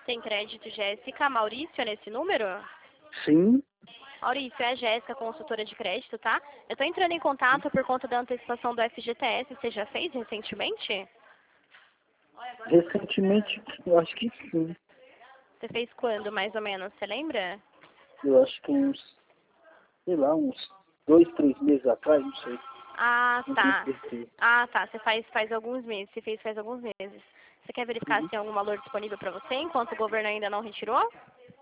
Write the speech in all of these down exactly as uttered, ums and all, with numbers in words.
Tem crédito, Jéssica. Maurício, é nesse número? Sim. Maurício, é a Jéssica, consultora de crédito, tá? Eu tô entrando em contato por conta da antecipação do F G T S. Você já fez recentemente? Recentemente, eu acho que sim. Você fez quando, mais ou menos? Você lembra? Eu acho que uns, sei lá, uns dois, três meses atrás, não sei. Ah, Não tenho tá. certeza. Ah, tá. Você faz faz alguns meses. Você fez faz alguns meses. Você quer verificar Uhum. se tem algum valor disponível para você enquanto o governo ainda não retirou?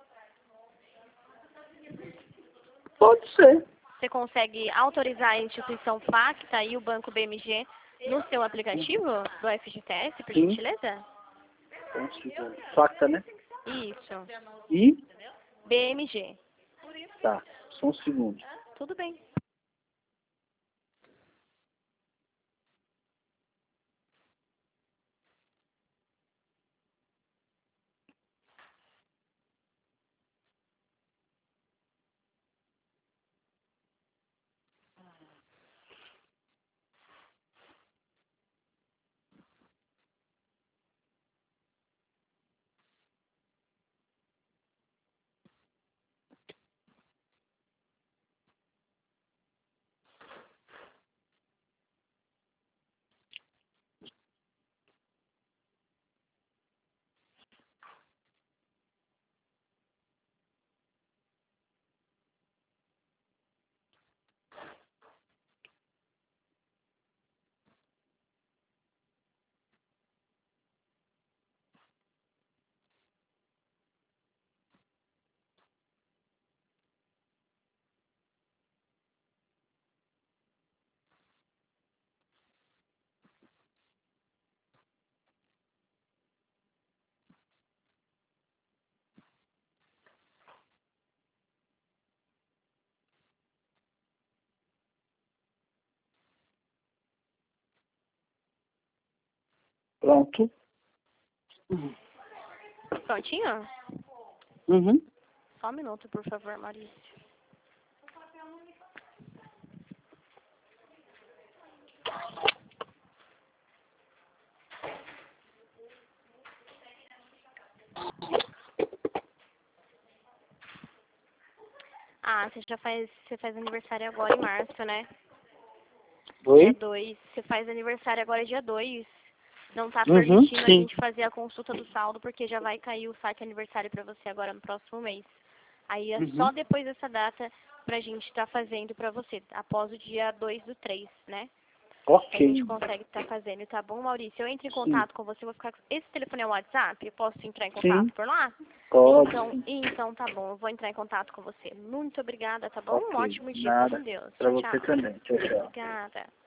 Pode ser. Você consegue autorizar a instituição Facta e o banco B M G no seu aplicativo do F G T S, por Sim. gentileza? Então, um segundo. Facta, né? Isso. E? B M G. Tá. Só um segundo. Tudo bem. Pronto. Prontinho? Uhum. Só um minuto, por favor, Maurício. Ah, você já faz, você faz aniversário agora em março, né? Dia Oi? dois. Você faz aniversário agora dia dois. Não tá Uhum. permitindo a Sim. gente fazer a consulta do saldo porque já vai cair o saque aniversário pra você agora no próximo mês. Aí é só Uhum. depois dessa data pra gente estar fazendo pra você, após o dia dois do três, né? A gente Ok. consegue estar fazendo, tá bom, Maurício? Eu entro em Sim. contato com você, vou ficar... Esse telefone é o WhatsApp? Eu posso entrar em contato Sim. por lá? Pode, Então, sim. então tá bom, eu vou entrar em contato com você. Muito obrigada, tá bom? Um Ok. ótimo dia, fica com Nada. Deus. Pra Tchau, você tchau. também. Tchau, tchau. Obrigada.